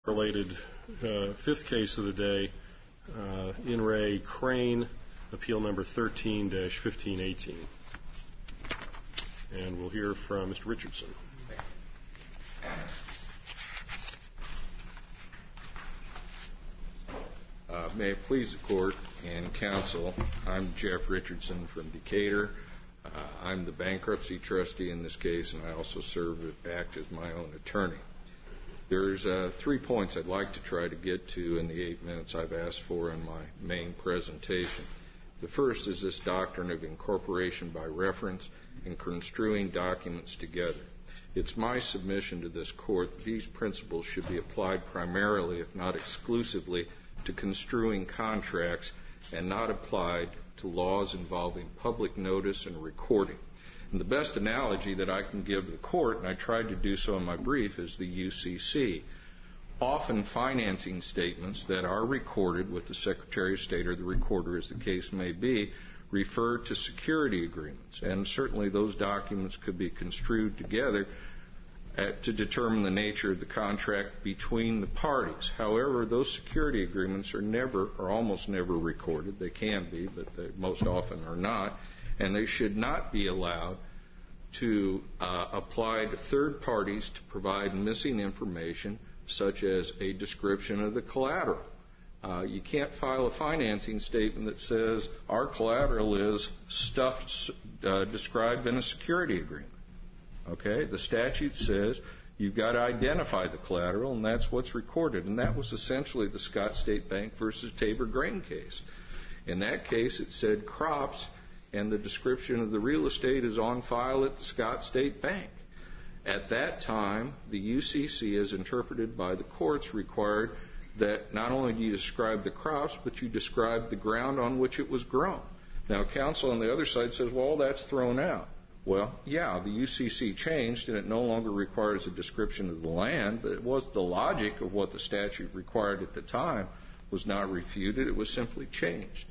Related fifth case of the day, In Re Crane, appeal number 13-1518. And we'll hear from Mr. Richardson. May it please the court and counsel, I'm Jeff Richardson from Decatur. I'm the bankruptcy trustee in this case, and I also act as my own attorney. There's 3 points I'd like to try to get to in the 8 minutes I've asked for in my main presentation. The first is this doctrine of incorporation by reference and construing documents together. It's my submission to this court that these principles should be applied primarily, if not exclusively, to construing contracts and not applied to laws involving public notice and recording. And the best analogy that I can give the court, and I tried to do so in my brief, is the UCC. Often financing statements that are recorded with the Secretary of State or the recorder, as the case may be, refer to security agreements. And certainly those documents could be construed together to determine the nature of the contract between the parties. However, those security agreements are never or almost never recorded. They can be, but they most often are not. And they should not be allowed to apply to third parties to provide missing information, such as a description of the collateral. You can't file a financing statement that says our collateral is stuff described in a security agreement. Okay? The statute says you've got to identify the collateral, and that's what's recorded. And that was essentially the Scott State Bank versus Tabor Grain case. In that case, it said crops, and the description of the real estate is on file at the Scott State Bank. At that time, the UCC, as interpreted by the courts, required that not only do you describe the crops, but you describe the ground on which it was grown. Now, counsel on the other side says, well, that's thrown out. Well, yeah, the UCC changed, and it no longer requires a description of the land, but it was the logic of what the statute required at the time was not refuted. It was simply changed.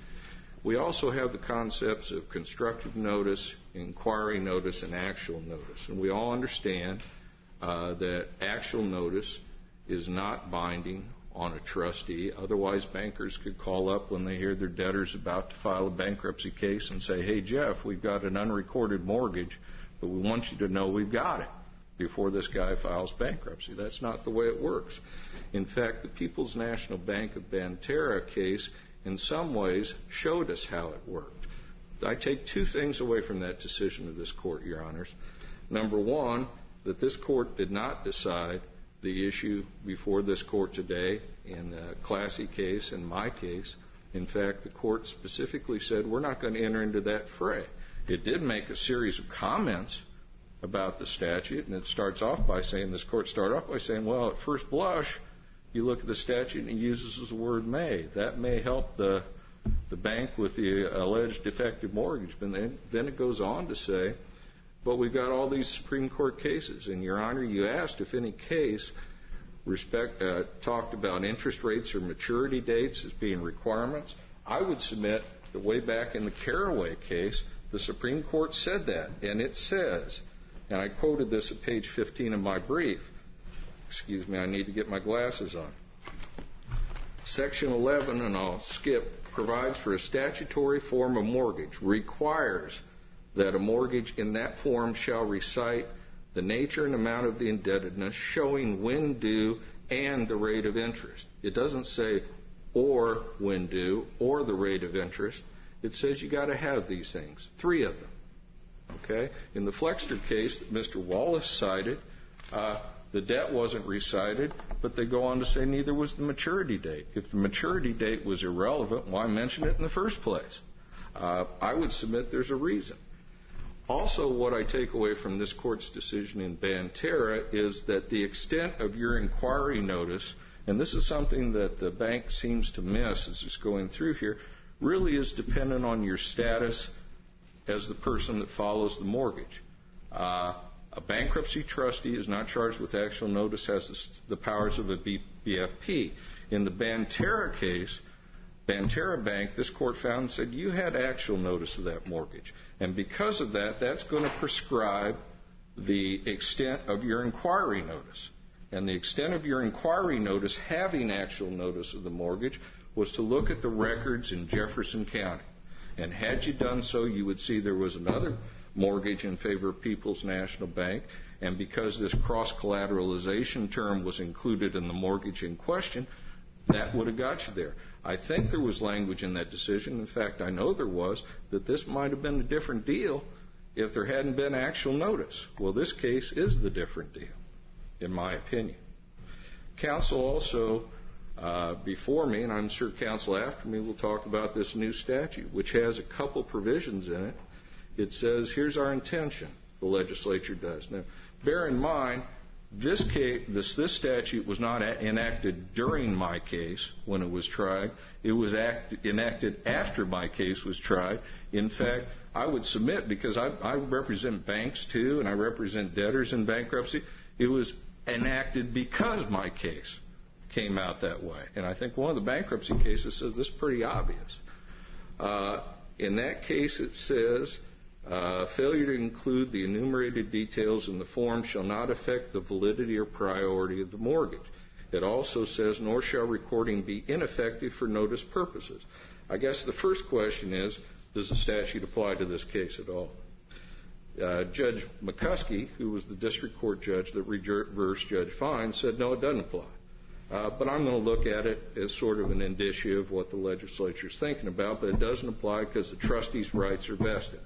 We also have the concepts of constructive notice, inquiry notice, and actual notice. And we all understand that actual notice is not binding on a trustee. Otherwise, bankers could call up when they hear their debtor's about to file a bankruptcy case and say, hey, Jeff, we've got an unrecorded mortgage, but we want you to know we've got it before this guy files bankruptcy. That's not the way it works. In fact, the People's National Bank of Banterra case in some ways showed us how it worked. I take 2 things away from that decision of this court, Your Honors. Number one, that this court did not decide the issue before this court today in the Classy case and my case. In fact, the court specifically said we're not going to enter into that fray. It did make a series of comments about the statute, and it starts off by saying, this court started off by saying, well, at first blush, you look at the statute and it uses the word may. That may help the bank with the alleged defective mortgage. But then it goes on to say, but we've got all these Supreme Court cases. And, Your Honor, you asked if any case talked about interest rates or maturity dates as being requirements. I would submit that way back in the Caraway case, the Supreme Court said that. And it says, and I quoted this at page 15 of my brief. Excuse me, I need to get my glasses on. Section 11, and I'll skip, provides for a statutory form of mortgage, requires that a mortgage in that form shall recite the nature and amount of the indebtedness, showing when due and the rate of interest. It doesn't say or when due or the rate of interest. It says you got to have these things, 3 of them. Okay? In the Flexter case that Mr. Wallace cited, the debt wasn't recited, but they go on to say neither was the maturity date. If the maturity date was irrelevant, why mention it in the first place? I would submit there's a reason. Also, what I take away from this court's decision in Banterra is that the extent of your inquiry notice, and this is something that the bank seems to miss as it's going through here, really is dependent on your status as the person that follows the mortgage. A bankruptcy trustee is not charged with actual notice, has the powers of a BFP. In the Banterra case, Banterra Bank, this court found and said you had actual notice of that mortgage. And because of that, that's going to prescribe the extent of your inquiry notice. And the extent of your inquiry notice having actual notice of the mortgage was to look at the records in Jefferson County. And had you done so, you would see there was another mortgage in favor of People's National Bank. And because this cross-collateralization term was included in the mortgage in question, that would have got you there. I think there was language in that decision. In fact, I know there was, that this might have been a different deal if there hadn't been actual notice. Well, this case is the different deal, in my opinion. Counsel also, before me, and I'm sure counsel after me, will talk about this new statute, which has a couple provisions in it. It says, here's our intention, the legislature does. Now, bear in mind, this statute was not enacted during my case when it was tried. It was enacted after my case was tried. In fact, I would submit, because I represent banks too, and I represent debtors in bankruptcy, it was enacted because my case came out that way. And I think one of the bankruptcy cases says this is pretty obvious. In that case, it says, failure to include the enumerated details in the form shall not affect the validity or priority of the mortgage. It also says, nor shall recording be ineffective for notice purposes. I guess the first question is, does the statute apply to this case at all? Judge McCuskey, who was the district court judge that reversed Judge Fine, said, no, it doesn't apply. But I'm going to look at it as sort of an indicia of what the legislature is thinking about, but it doesn't apply because the trustee's rights are vested.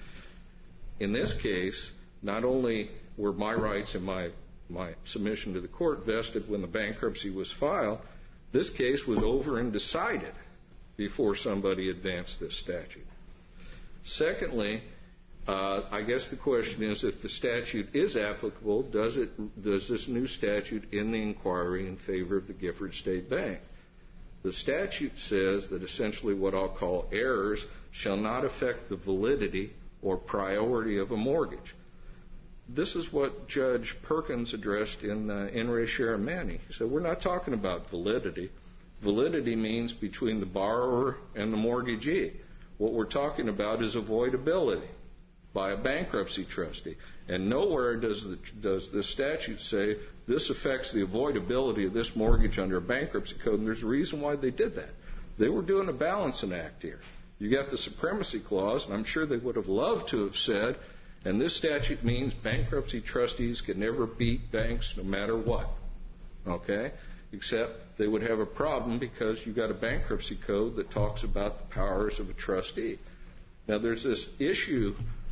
In this case, not only were my rights and my submission to the court vested when the bankruptcy was filed, this case was over and decided before somebody advanced this statute. Secondly, I guess the question is, if the statute is applicable, does this new statute end the inquiry in favor of the Gifford State Bank? The statute says that essentially what I'll call errors shall not affect the validity or priority of a mortgage. This is what Judge Perkins addressed in re Sharamani. He said, we're not talking about validity. Validity means between the borrower and the mortgagee. What we're talking about is avoidability by a bankruptcy trustee. And nowhere does this statute say this affects the avoidability of this mortgage under a bankruptcy code, and there's a reason why they did that. They were doing a balancing act here. You got the supremacy clause, and I'm sure they would have loved to have said, and this statute means bankruptcy trustees can never beat banks no matter what. Okay? Except they would have a problem because you've got a bankruptcy code that talks about the powers of a trustee. Now, there's this issue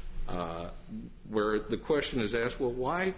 where the question is asked, well, why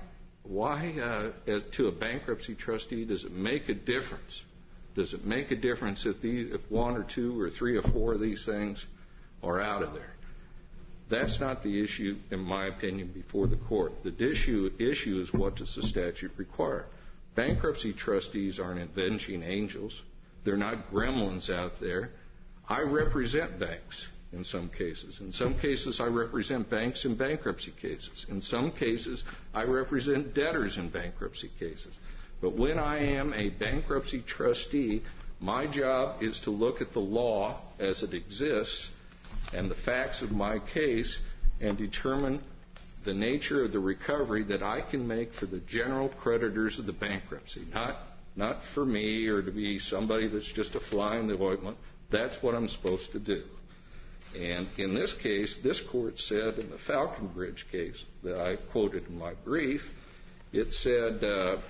to a bankruptcy trustee does it make a difference? Does it make a difference if one or two or three or four of these things are out of there? That's not the issue, in my opinion, before the court. The issue is, what does the statute require? Bankruptcy trustees aren't avenging angels. They're not gremlins out there. I represent banks in some cases. In some cases, I represent banks in bankruptcy cases. In some cases, I represent debtors in bankruptcy cases. But when I am a bankruptcy trustee, my job is to look at the law as it exists and the facts of my case and determine the nature of the recovery that I can make for the general creditors of the bankruptcy, not for me or to be somebody that's just a fly in the ointment. That's what I'm supposed to do. And in this case, this court said in the Falconbridge case that I quoted in my brief, it said,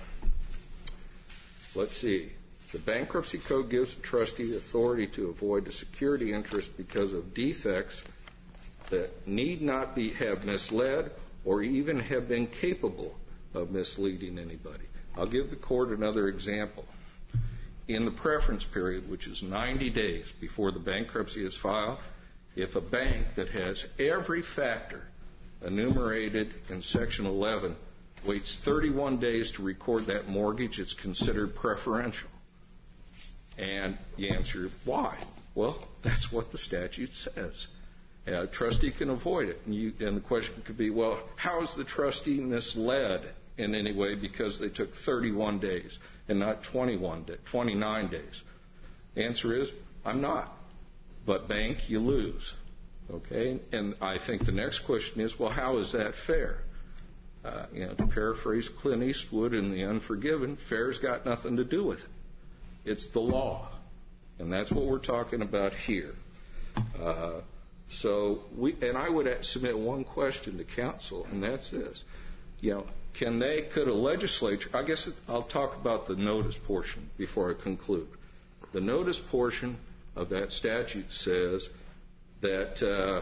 the bankruptcy code gives the trustee authority to avoid a security interest because of defects that need not have misled or even have been capable of misleading anybody. I'll give the court another example. In the preference period, which is 90 days before the bankruptcy is filed, if a bank that has every factor enumerated in Section 11 waits 31 days to record that mortgage, it's considered preferential. And the answer is, why? Well, that's what the statute says. A trustee can avoid it. And the question could be, well, how is the trustee misled in any way because they took 31 days and not 29 days? The answer is, I'm not. But bank, you lose. Okay? And I think the next question is, well, how is that fair? To paraphrase Clint Eastwood in The Unforgiven, fair's got nothing to do with it. It's the law. And that's what we're talking about here. And I would submit one question to counsel, and that's this. Could a legislature, I guess I'll talk about the notice portion before I conclude. The notice portion of that statute says that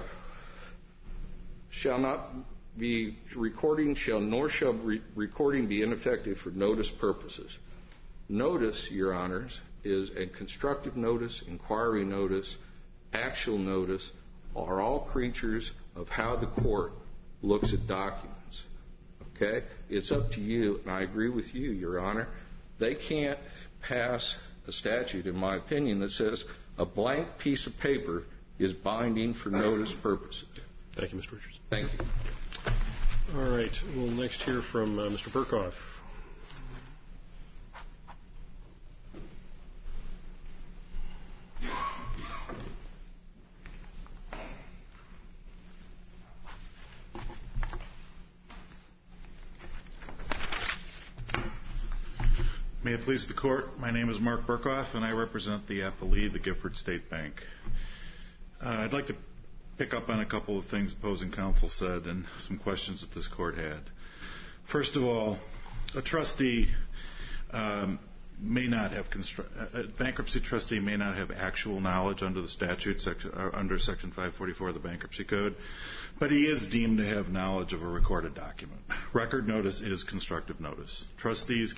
recording be ineffective for notice purposes. Notice, Your Honors, is a constructive notice, inquiry notice, actual notice, are all creatures of how the court looks at documents. Okay? It's up to you, and I agree with you, Your Honor. They can't pass a statute, in my opinion, that says a blank piece of paper is binding for notice purposes. Thank you, Mr. Richards. Thank you. All right. We'll next hear from Mr. Burkhoff. May it please the Court, my name is Mark Burkhoff, and I represent the appellee, the Gifford State Bank. I'd like to pick up on a couple of things opposing counsel said and some questions that this Court had. First of all, a trustee may not have a bankruptcy trustee may not have actual knowledge under the statute, under Section 544 of the Bankruptcy Code, but he is deemed to have knowledge of a recorded document. Record notice is constructive notice. Trustees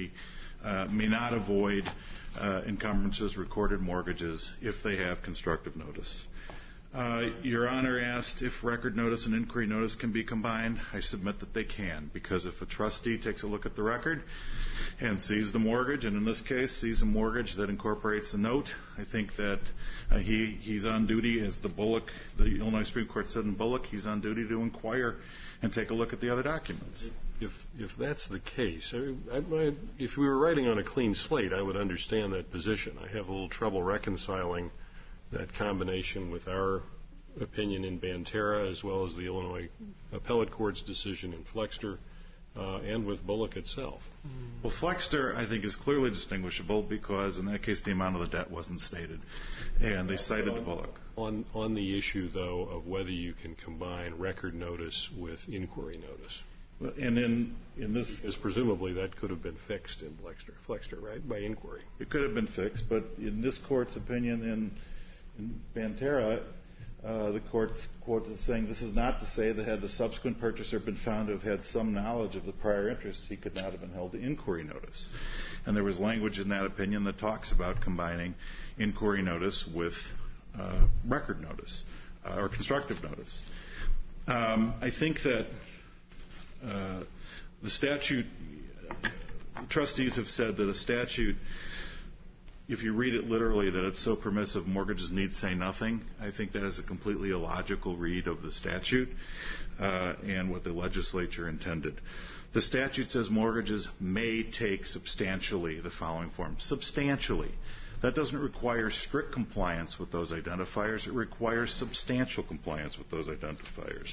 may not avoid encumbrances, recorded mortgages, if they have constructive notice. Your Honor asked if record notice and inquiry notice can be combined. I submit that they can, because if a trustee takes a look at the record and sees the mortgage, and in this case sees a mortgage that incorporates the note, I think that he's on duty, as the Illinois Supreme Court said in Bullock, he's on duty to inquire and take a look at the other documents. If that's the case, if we were writing on a clean slate, I would understand that position. I have a little trouble reconciling that combination with our opinion in Banterra, as well as the Illinois Appellate Court's decision in Flexter, and with Bullock itself. Well, Flexter, I think, is clearly distinguishable because, in that case, the amount of the debt wasn't stated, and they cited the Bullock. On the issue, though, of whether you can combine record notice with inquiry notice. And in this... Because presumably that could have been fixed in Flexter, right, by inquiry. It could have been fixed, but in this Court's opinion in Banterra, the Court quote is saying, this is not to say that had the subsequent purchaser been found to have had some knowledge of the prior interest, he could not have been held to inquiry notice. And there was language in that opinion that talks about combining inquiry notice with record notice, or constructive notice. I think that the statute, trustees have said that a statute, if you read it literally, that it's so permissive mortgages need say nothing. I think that is a completely illogical read of the statute and what the legislature intended. The statute says mortgages may take substantially the following form. Substantially. That doesn't require strict compliance with those identifiers. It requires substantial compliance with those identifiers.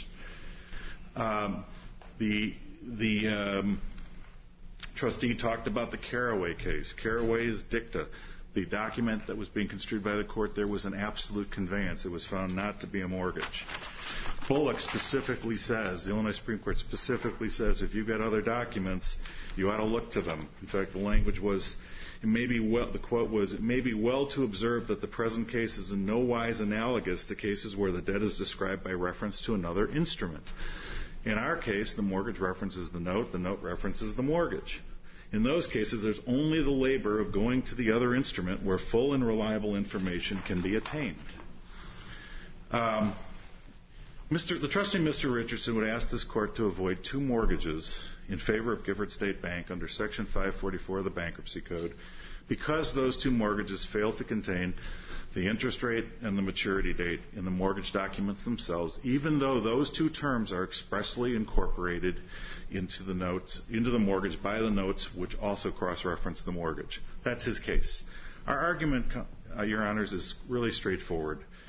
The trustee talked about the Carraway case. Carraway is dicta. The document that was being construed by the Court, there was an absolute conveyance. It was found not to be a mortgage. Bullock specifically says, the Illinois Supreme Court specifically says, if you've got other documents, you ought to look to them. In fact, the language was, the quote was, it may be well to observe that the present case is in no wise analogous to cases where the debt is described by reference to another instrument. In our case, the mortgage references the note references the mortgage. In those cases, there's only the labor of going to the other instrument where full and reliable information can be attained. The trustee, Mr. Richardson, would ask this Court to avoid two mortgages in favor of Gifford State Bank under Section 544 of the Bankruptcy Code because those two mortgages fail to contain the interest rate and the maturity date in the mortgage documents themselves, even though those two terms are expressly incorporated into the mortgage by the notes, which also cross-reference the mortgage. That's his case. Our argument, Your Honors, is really straightforward.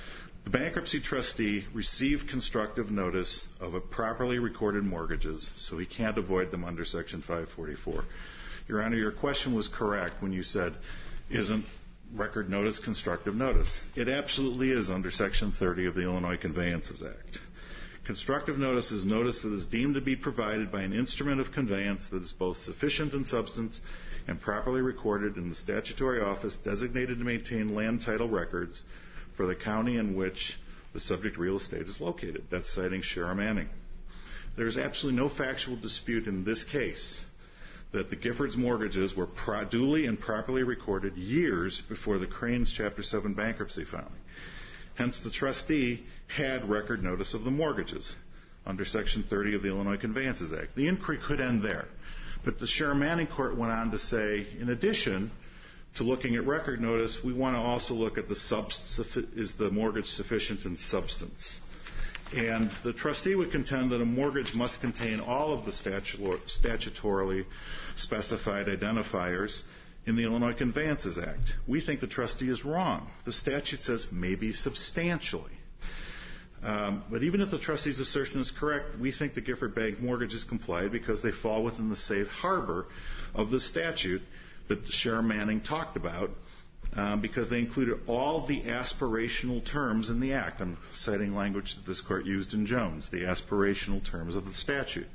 The bankruptcy trustee received constructive notice of a properly recorded mortgages, so he can't avoid them under Section 544. Your Honor, your question was correct when you said, isn't record notice constructive notice? It absolutely is under Section 30 of the Illinois Conveyances Act. Constructive notice is notice that is deemed to be provided by an instrument of conveyance that is both sufficient in substance and properly recorded in the statutory office designated to maintain land title records for the county in which the subject real estate is located. That's citing Shara Manning. There is absolutely no factual dispute in this case that the Giffords mortgages were duly and properly recorded years before the Cranes Chapter 7 bankruptcy filing. Hence, the trustee had record notice of the mortgages under Section 30 of the Illinois Conveyances Act. The inquiry could end there. But the Shara Manning court went on to say, in addition to looking at record notice, we want to also look at is the mortgage sufficient in substance. And the trustee would contend that a mortgage must contain all of the statutorily specified identifiers in the Illinois Conveyances Act. We think the trustee is wrong. The statute says maybe substantially. But even if the trustee's assertion is correct, we think the Gifford Bank mortgages complied because they fall within the safe harbor of the statute that Shara Manning talked about, because they included all the aspirational terms in the Act. I'm citing language that this court used in Jones, the aspirational terms of the statute,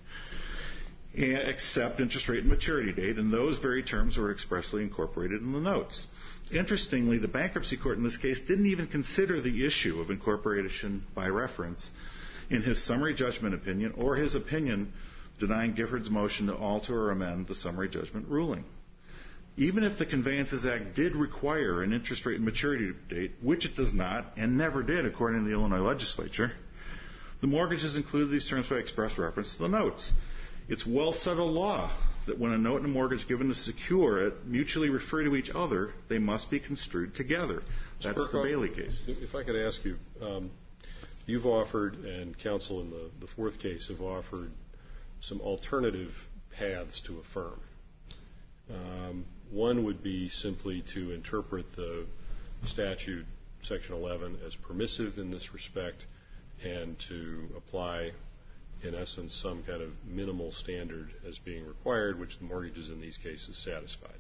except interest rate and maturity date, and those very terms were expressly incorporated in the notes. Interestingly, the bankruptcy court in this case didn't even consider the issue of incorporation by reference in his summary judgment opinion or his opinion denying Gifford's motion to alter or amend the summary judgment ruling. Even if the Conveyances Act did require an interest rate and maturity date, which it does not and never did according to the Illinois legislature, the mortgages include these terms by express reference to the notes. It's well-settled law that when a note and a mortgage given to secure it mutually refer to each other, they must be construed together. That's the Bailey case. If I could ask you, you've offered, and counsel in the fourth case have offered, some alternative paths to affirm. One would be simply to interpret the statute, Section 11, as permissive in this respect and to apply, in essence, some kind of minimal standard as being required, which the mortgages in these cases satisfied.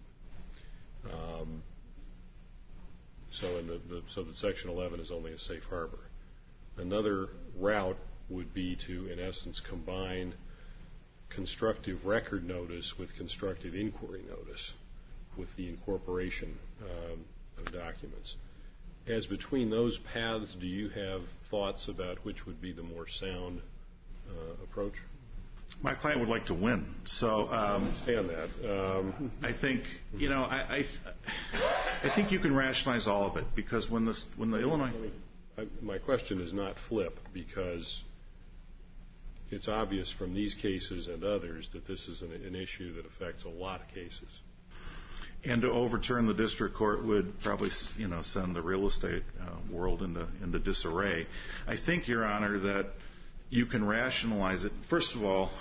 So that Section 11 is only a safe harbor. Another route would be to, in essence, combine constructive record notice with constructive inquiry notice with the incorporation of documents. As between those paths, do you have thoughts about which would be the more sound approach? My client would like to win, so I understand that. I think I think you can rationalize all of it because when the Illinois. My question is not flip because it's obvious from these cases and others that this is an issue that affects a lot of cases. And to overturn the district court would probably, send the real estate world into disarray. I think, Your Honor, that you can rationalize it. First of all,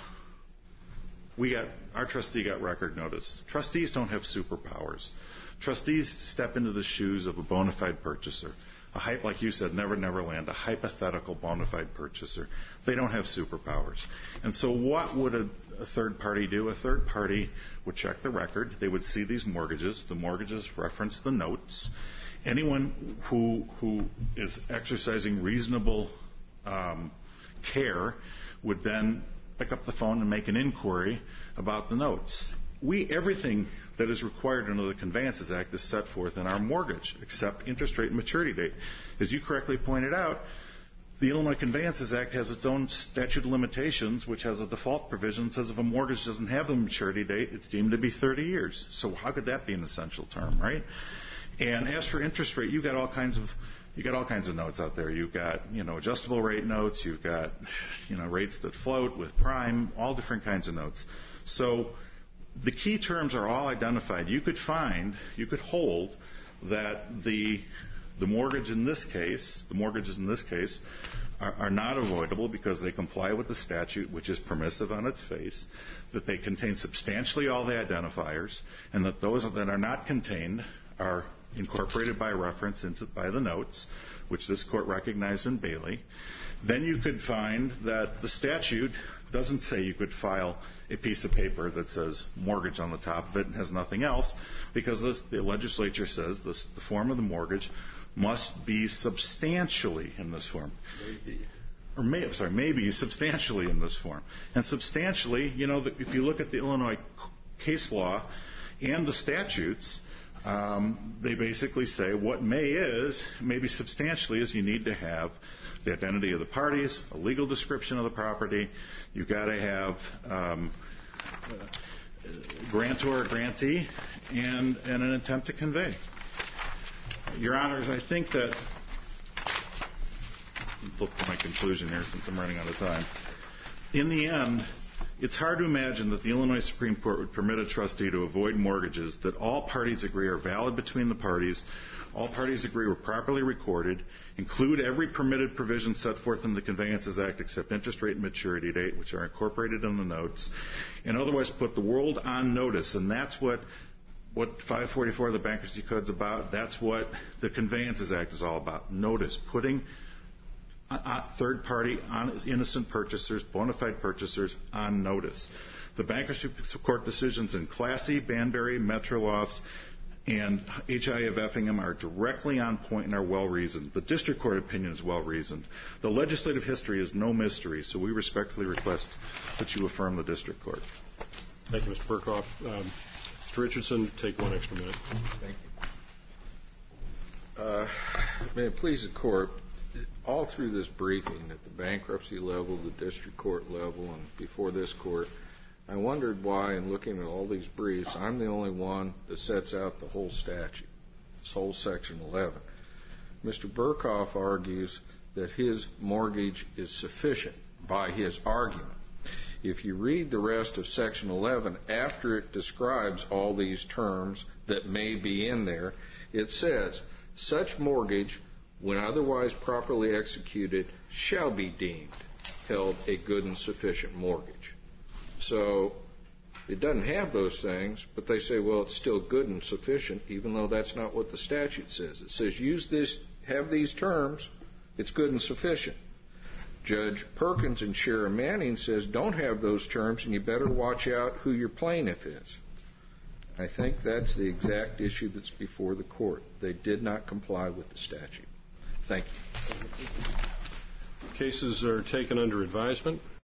our trustee got record notice. Trustees don't have superpowers. Trustees step into the shoes of a bona fide purchaser. Like you said, Never Neverland, a hypothetical bona fide purchaser. They don't have superpowers. And so what would a third party do? A third party would check the record. They would see these mortgages. The mortgages reference the notes. Anyone who is exercising reasonable care would then pick up the phone and make an inquiry about the notes. Everything that is required under the Conveyances Act is set forth in our mortgage, except interest rate and maturity date. As you correctly pointed out, the Illinois Conveyances Act has its own statute of limitations, which has a default provision that says if a mortgage doesn't have the maturity date, it's deemed to be 30 years. So how could that be an essential term, right? And as for interest rate, you got all kinds of notes out there. You've got, adjustable rate notes. You've got, rates that float with prime, all different kinds of notes. So the key terms are all identified. You could hold that the mortgages in this case are not avoidable because they comply with the statute, which is permissive on its face, that they contain substantially all the identifiers, and that those that are not contained are incorporated by reference by the notes, which this court recognized in Bailey, then you could find that the statute doesn't say you could file a piece of paper that says mortgage on the top of it and has nothing else, because the legislature says the form of the mortgage must be substantially in this form. Maybe substantially in this form. And substantially, if you look at the Illinois case law and the statutes, they basically say what maybe substantially is you need to have the identity of the parties, a legal description of the property. You've got to have grantor, grantee, and an intent to convey. Your Honors, I think that, look for my conclusion here since I'm running out of time. In the end, it's hard to imagine that the Illinois Supreme Court would permit a trustee to avoid mortgages that all parties agree are valid between the parties, all parties agree were properly recorded, include every permitted provision set forth in the Conveyances Act except interest rate and maturity date, which are incorporated in the notes, and otherwise put the world on notice. And that's what 544 of the Bankruptcy Code is about. That's what the Conveyances Act is all about. Notice, putting third party, innocent purchasers, bona fide purchasers on notice. The Bankruptcy Court decisions in Classy, Banbury, Metrolofts, and HI of Effingham are directly on point and are well-reasoned. The District Court opinion is well-reasoned. The legislative history is no mystery, so we respectfully request that you affirm the District Court. Thank you, Mr. Burkhoff. Mr. Richardson, take one extra minute. Thank you. May it please the Court, all through this briefing at the bankruptcy level, the District Court level, and before this Court, I wondered why, in looking at all these briefs, I'm the only one that sets out the whole statute, this whole Section 11. Mr. Burkhoff argues that his mortgage is sufficient by his argument. If you read the rest of Section 11, after it describes all these terms that may be in there, it says, such mortgage, when otherwise properly executed, shall be deemed held a good and sufficient mortgage. So it doesn't have those things, but they say, well, it's still good and sufficient, even though that's not what the statute says. It says use this, have these terms, it's good and sufficient. Judge Perkins in Sharon Manning says don't have those terms, and you better watch out who your plaintiff is. I think that's the exact issue that's before the Court. They did not comply with the statute. Thank you. Cases are taken under advisement.